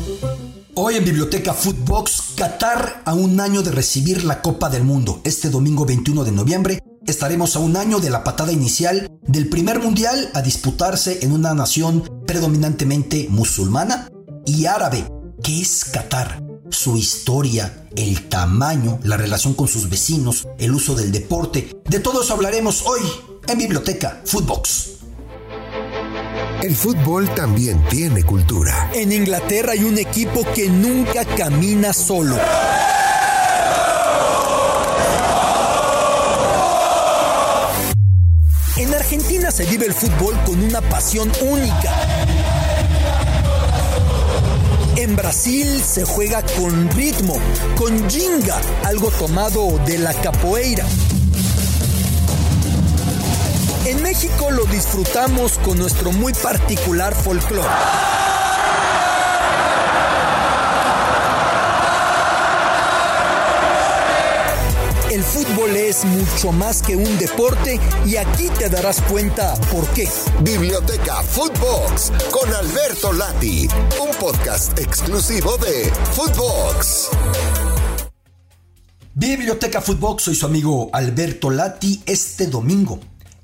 Hoy en Biblioteca Footbox, Qatar a un año de recibir la Copa del Mundo. Este domingo 21 de noviembre estaremos a un año de la patada inicial del primer mundial a disputarse en una nación predominantemente musulmana y árabe, que es Qatar. Su historia, el tamaño, la relación con sus vecinos, el uso del deporte. De todo eso hablaremos hoy en Biblioteca Footbox. El fútbol también tiene cultura. En Inglaterra hay un equipo que nunca camina solo. En Argentina se vive el fútbol con una pasión única. En Brasil se juega con ritmo, con ginga, algo tomado de la capoeira. En México lo disfrutamos con nuestro muy particular folclore. El fútbol es mucho más que un deporte y aquí te darás cuenta por qué. Biblioteca Footbox con Alberto Lati, un podcast exclusivo de Footbox. Biblioteca Footbox, soy su amigo Alberto Lati. Este domingo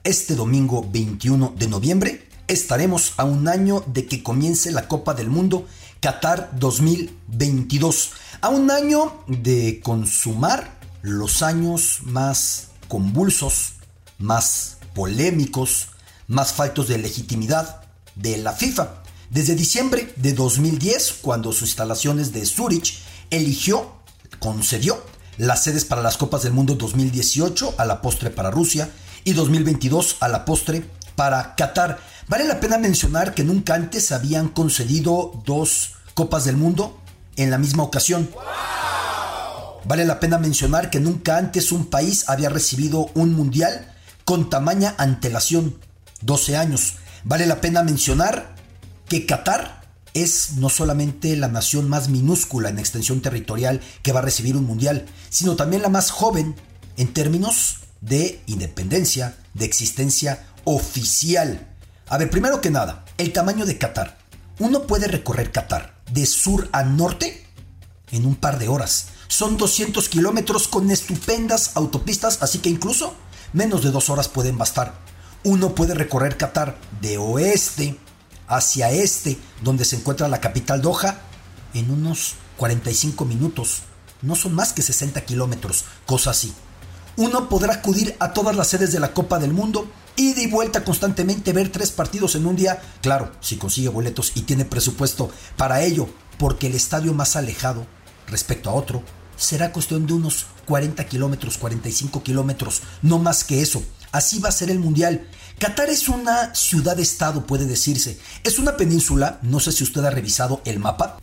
21 de noviembre, estaremos a un año de que comience la Copa del Mundo Qatar 2022. A un año de consumar los años más convulsos, más polémicos, más faltos de legitimidad de la FIFA. Desde diciembre de 2010, cuando sus instalaciones de Zúrich concedió las sedes para las Copas del Mundo 2018, a la postre para Rusia, y 2022 a la postre para Qatar. Vale la pena mencionar que nunca antes habían concedido 2 Copas del Mundo en la misma ocasión. Vale la pena mencionar que nunca antes un país había recibido un mundial con tamaña antelación, 12 años. Vale la pena mencionar que Qatar es no solamente la nación más minúscula en extensión territorial que va a recibir un mundial, sino también la más joven en términos de independencia, de existencia oficial. A ver, primero que nada, el tamaño de Qatar. Uno puede recorrer Qatar de sur a norte en un par de horas. Son 200 kilómetros con estupendas autopistas, así que incluso menos de 2 horas pueden bastar. Uno puede recorrer Qatar de oeste hacia este, donde se encuentra la capital Doha, en unos 45 minutos. No son más que 60 kilómetros, cosa así. Uno podrá acudir a todas las sedes de la Copa del Mundo, ida y vuelta constantemente, ver 3 partidos en un día. Claro, si consigue boletos y tiene presupuesto para ello, porque el estadio más alejado respecto a otro será cuestión de unos 40 kilómetros, 45 kilómetros, no más que eso. Así va a ser el mundial. Qatar es una ciudad-estado, puede decirse. Es una península, no sé si usted ha revisado el mapa,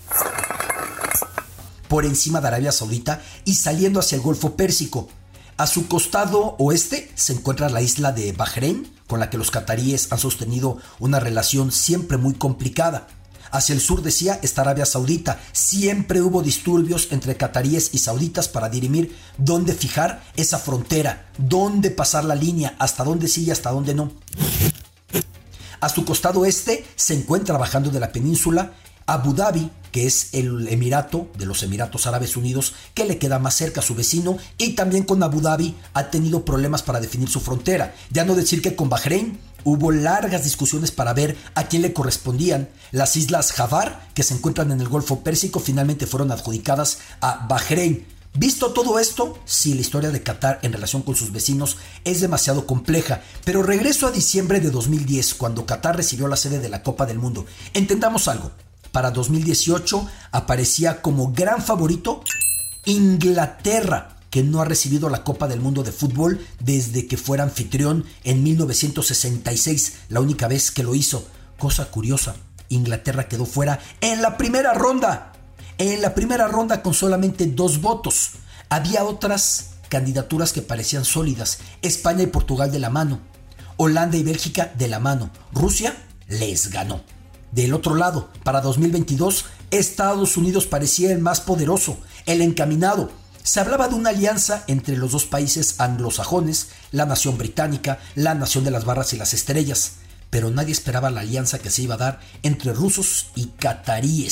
por encima de Arabia Saudita y saliendo hacia el Golfo Pérsico. A su costado oeste se encuentra la isla de Bahrein, con la que los cataríes han sostenido una relación siempre muy complicada. Hacia el sur, decía, está Arabia Saudita. Siempre hubo disturbios entre cataríes y sauditas para dirimir dónde fijar esa frontera, dónde pasar la línea, hasta dónde sí y hasta dónde no. A su costado este se encuentra, bajando de la península, Abu Dhabi, que es el emirato de los Emiratos Árabes Unidos, que le queda más cerca a su vecino, y también con Abu Dhabi ha tenido problemas para definir su frontera. Ya no decir que con Bahrein hubo largas discusiones para ver a quién le correspondían. Las islas Javar, que se encuentran en el Golfo Pérsico, finalmente fueron adjudicadas a Bahrein. Visto todo esto, sí, la historia de Qatar en relación con sus vecinos es demasiado compleja, pero regreso a diciembre de 2010, cuando Qatar recibió la sede de la Copa del Mundo. Entendamos algo. Para 2018 aparecía como gran favorito Inglaterra, que no ha recibido la Copa del Mundo de fútbol desde que fuera anfitrión en 1966, la única vez que lo hizo. Cosa curiosa, Inglaterra quedó fuera en la primera ronda. En la primera ronda con solamente 2 votos. Había otras candidaturas que parecían sólidas. España y Portugal de la mano. Holanda y Bélgica de la mano. Rusia les ganó. Del otro lado, para 2022, Estados Unidos parecía el más poderoso, el encaminado. Se hablaba de una alianza entre los 2 países anglosajones, la nación británica, la nación de las barras y las estrellas. Pero nadie esperaba la alianza que se iba a dar entre rusos y cataríes.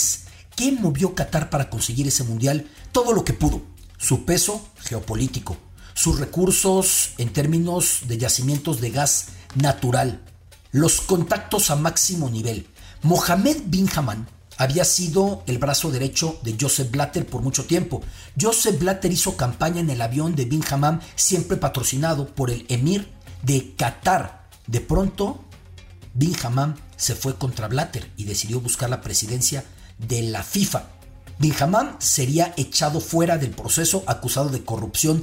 ¿Qué movió Qatar para conseguir ese mundial? Todo lo que pudo. Su peso geopolítico, sus recursos en términos de yacimientos de gas natural, los contactos a máximo nivel. Mohammed bin Hammam había sido el brazo derecho de Joseph Blatter por mucho tiempo. Joseph Blatter hizo campaña en el avión de bin Hammam, siempre patrocinado por el emir de Qatar. De pronto, bin Hammam se fue contra Blatter y decidió buscar la presidencia de la FIFA. Bin Hammam sería echado fuera del proceso, acusado de corrupción,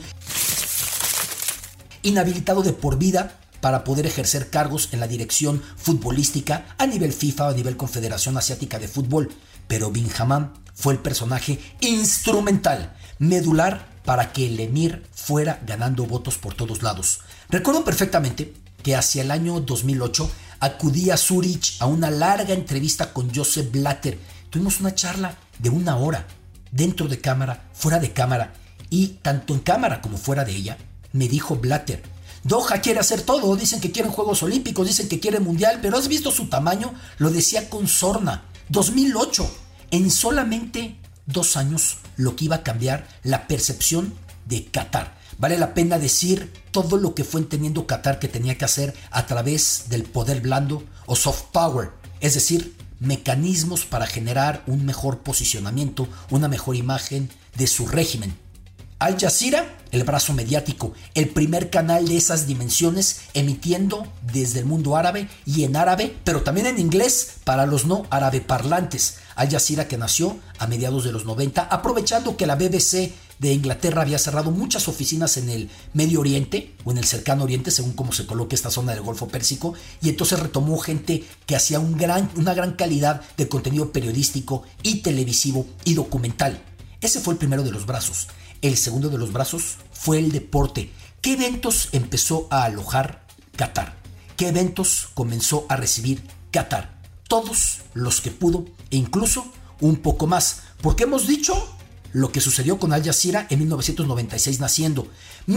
inhabilitado de por vida para poder ejercer cargos en la dirección futbolística a nivel FIFA o a nivel Confederación Asiática de Fútbol. Pero bin Hammam fue el personaje instrumental, medular, para que el emir fuera ganando votos por todos lados. Recuerdo perfectamente que hacia el año 2008 acudí a Zúrich a una larga entrevista con Joseph Blatter. Tuvimos una charla de 1 hora, dentro de cámara, fuera de cámara, y tanto en cámara como fuera de ella, me dijo Blatter: Doha quiere hacer todo, dicen que quieren Juegos Olímpicos, dicen que quieren Mundial, pero ¿has visto su tamaño? Lo decía con sorna. 2008, en solamente 2 años, lo que iba a cambiar la percepción de Qatar. Vale la pena decir todo lo que fue entendiendo Qatar que tenía que hacer a través del poder blando o soft power, es decir, mecanismos para generar un mejor posicionamiento, una mejor imagen de su régimen. Al Jazeera, el brazo mediático, el primer canal de esas dimensiones, emitiendo desde el mundo árabe y en árabe, pero también en inglés para los no árabe parlantes. Al Jazeera, que nació a mediados de los 90, aprovechando que la BBC de Inglaterra había cerrado muchas oficinas en el Medio Oriente o en el Cercano Oriente, según cómo se coloque esta zona del Golfo Pérsico, y entonces retomó gente que hacía una gran calidad de contenido periodístico y televisivo y documental. Ese fue el primero de los brazos. El segundo de los brazos fue el deporte. ¿Qué eventos empezó a alojar Qatar? ¿Qué eventos comenzó a recibir Qatar? Todos los que pudo e incluso un poco más. Porque hemos dicho lo que sucedió con Al Jazeera en 1996 naciendo.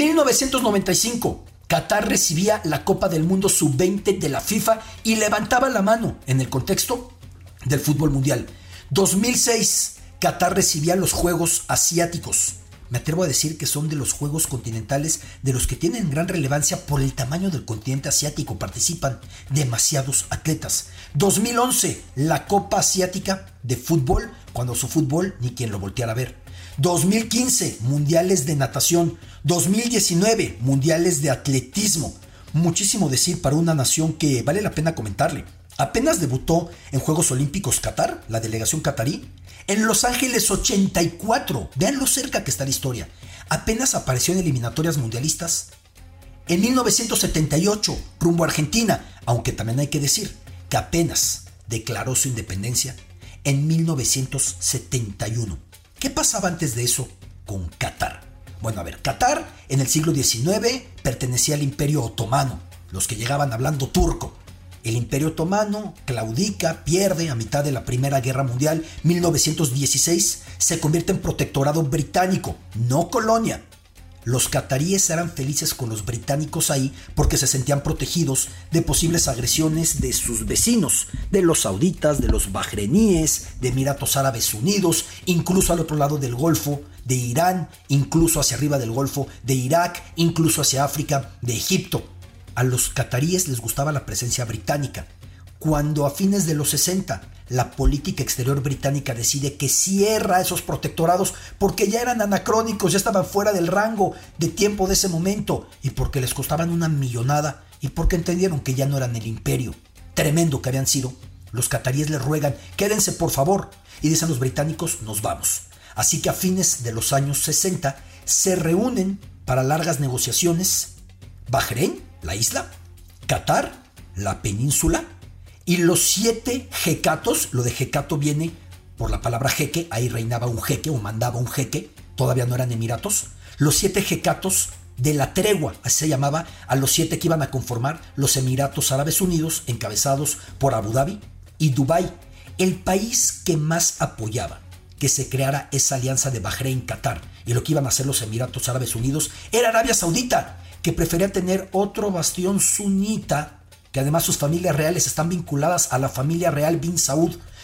1995, Qatar recibía la Copa del Mundo Sub-20 de la FIFA y levantaba la mano en el contexto del fútbol mundial. 2006, Qatar recibía los Juegos Asiáticos. Me atrevo a decir que son de los Juegos Continentales de los que tienen gran relevancia por el tamaño del continente asiático. Participan demasiados atletas. 2011, la Copa Asiática de Fútbol, cuando su fútbol ni quien lo volteara a ver. 2015, Mundiales de Natación. 2019, Mundiales de Atletismo. Muchísimo decir para una nación que vale la pena comentarle. Apenas debutó en Juegos Olímpicos Qatar, la delegación qatarí, en Los Ángeles 84. Vean lo cerca que está la historia. Apenas apareció en eliminatorias mundialistas en 1978, rumbo a Argentina, aunque también hay que decir que apenas declaró su independencia en 1971. ¿Qué pasaba antes de eso con Qatar? Bueno, a ver, Qatar en el siglo XIX pertenecía al Imperio Otomano, los que llegaban hablando turco. El Imperio Otomano claudica, pierde a mitad de la Primera Guerra Mundial. 1916 se convierte en protectorado británico, no colonia. Los cataríes eran felices con los británicos ahí porque se sentían protegidos de posibles agresiones de sus vecinos, de los sauditas, de los bahreníes, de Emiratos Árabes Unidos, incluso al otro lado del Golfo, de Irán, incluso hacia arriba del Golfo, de Irak, incluso hacia África, de Egipto. A los cataríes les gustaba la presencia británica. Cuando a fines de los 60 la política exterior británica decide que cierra esos protectorados porque ya eran anacrónicos, ya estaban fuera del rango de tiempo de ese momento y porque les costaban una millonada y porque entendieron que ya no eran el imperio tremendo que habían sido, los cataríes les ruegan: quédense por favor, y dicen los británicos: nos vamos. Así que a fines de los años 60 se reúnen para largas negociaciones Bahrein, la isla, Qatar, la península, y los 7 jecatos. Lo de jecato viene por la palabra jeque, ahí reinaba un jeque o mandaba un jeque, todavía no eran emiratos. Los 7 jecatos de la tregua, así se llamaba a los 7 que iban a conformar los Emiratos Árabes Unidos, encabezados por Abu Dhabi y Dubái. El país que más apoyaba que se creara esa alianza de Bahrein-Qatar y lo que iban a hacer los Emiratos Árabes Unidos era Arabia Saudita, que prefería tener otro bastión sunita, que además sus familias reales están vinculadas a la familia real bin Saud.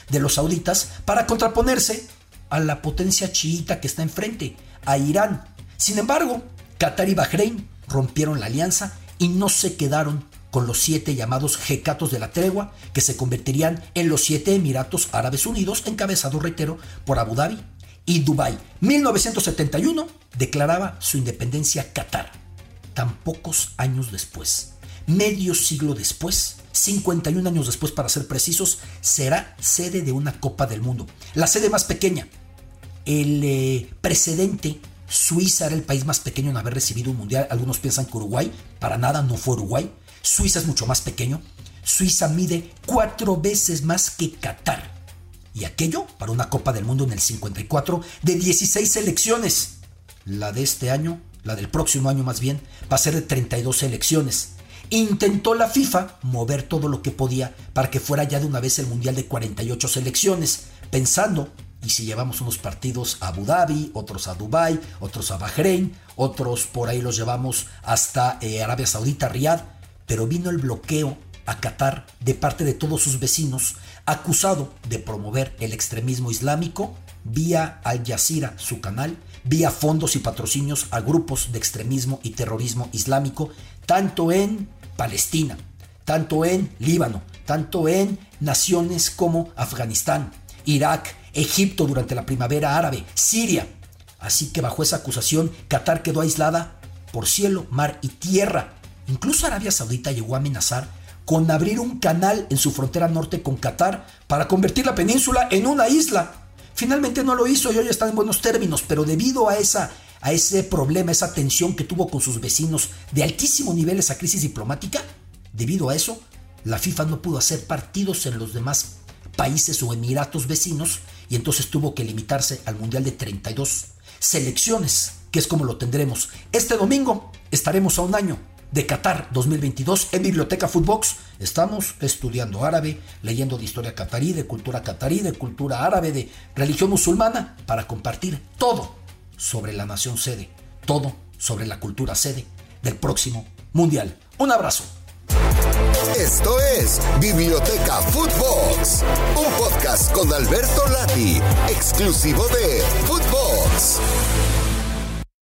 de los sauditas para contraponerse a la potencia chiita que está enfrente, a Irán. Sin embargo, Qatar y Bahrein rompieron la alianza y no se quedaron con los 7 llamados jecatos de la tregua, que se convertirían en los 7 Emiratos Árabes Unidos, encabezados, reitero, por Abu Dhabi y Dubái. 1971 declaraba su independencia Qatar. Tan pocos años después, medio siglo después, 51 años después para ser precisos, será sede de una Copa del Mundo. La sede más pequeña. El precedente, Suiza era el país más pequeño en haber recibido un mundial. Algunos piensan que Uruguay, para nada, no fue Uruguay. Suiza es mucho más pequeño. Suiza mide 4 veces más que Qatar. Y aquello para una Copa del Mundo en el 54 de 16 selecciones. La de este año, la del próximo año más bien, va a ser de 32 selecciones. Intentó la FIFA mover todo lo que podía para que fuera ya de una vez el mundial de 48 selecciones, pensando, y si llevamos unos partidos a Abu Dhabi, otros a Dubái, otros a Bahrein, otros por ahí los llevamos hasta Arabia Saudita, Riad, pero vino el bloqueo a Qatar de parte de todos sus vecinos, acusado de promover el extremismo islámico vía Al Jazeera, su canal, vía fondos y patrocinios a grupos de extremismo y terrorismo islámico, tanto en Palestina, tanto en Líbano, tanto en naciones como Afganistán, Irak, Egipto durante la primavera árabe, Siria. Así que bajo esa acusación, Qatar quedó aislada por cielo, mar y tierra. Incluso Arabia Saudita llegó a amenazar con abrir un canal en su frontera norte con Qatar para convertir la península en una isla. Finalmente no lo hizo y hoy está en buenos términos, pero debido a ese problema, esa tensión que tuvo con sus vecinos de altísimo nivel, esa crisis diplomática, debido a eso, la FIFA no pudo hacer partidos en los demás países o emiratos vecinos y entonces tuvo que limitarse al mundial de 32 selecciones, que es como lo tendremos. Este domingo estaremos a un año de Qatar 2022 en Biblioteca Footbox. Estamos estudiando árabe, leyendo de historia catarí, de cultura árabe, de religión musulmana, para compartir todo sobre la nación sede, todo sobre la cultura sede del próximo mundial. Un abrazo. Esto es Biblioteca Footbox, un podcast con Alberto Lati, exclusivo de Footbox.